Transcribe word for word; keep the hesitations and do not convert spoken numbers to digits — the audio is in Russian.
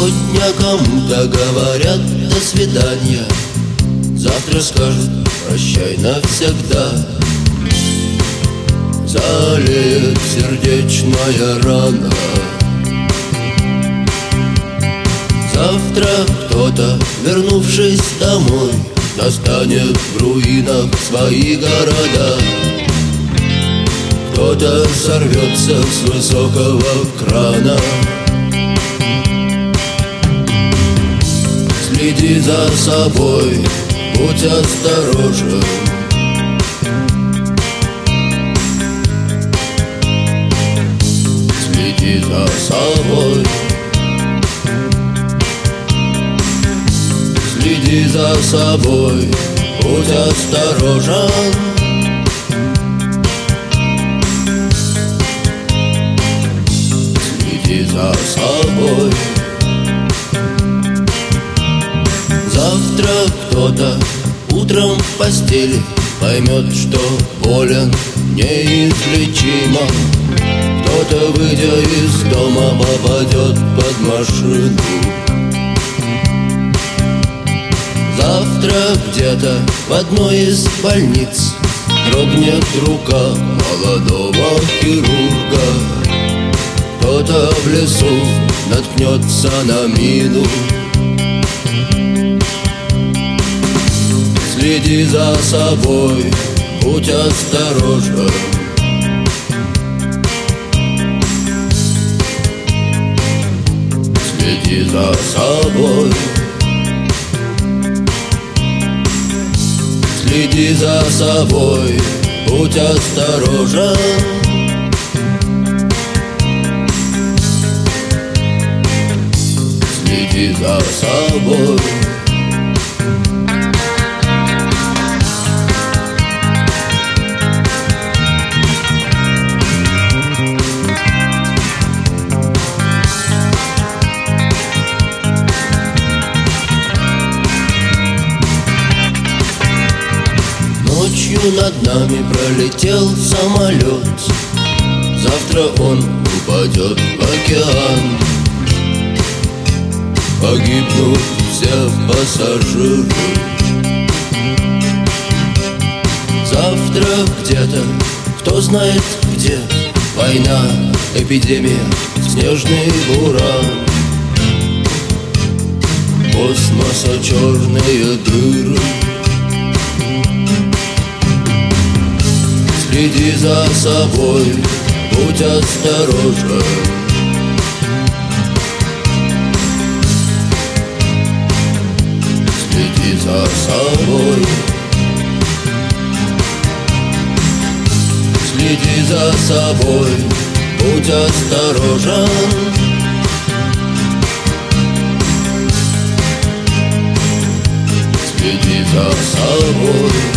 Сегодня кому-то говорят до свидания, завтра скажут прощай навсегда. Залеет сердечная рана. Завтра кто-то, вернувшись домой, достанет в руинах свои города. Кто-то сорвется с высокого крана. Следи за собой, будь осторожен. Следи за собой. Следи за собой, будь осторожен. Следи за собой. Завтра кто-то утром в постели поймет, что болен неизлечимо. Кто-то, выйдя из дома, попадет под машину. Завтра где-то в одной из больниц дрогнет рука молодого хирурга. Кто-то в лесу наткнется на мину. Следи за собой, будь осторожен. Следи за собой. Следи за собой, будь осторожен. Следи за собой. Ночью над нами пролетел самолет. Завтра он упадет в океан. Погибнут все пассажиры. Завтра где-то, кто знает где, война, эпидемия, снежный буран. Космоса черные дыры. Следи за собой, будь осторожен. Следи за собой. Следи за собой, будь осторожен. Следи за собой.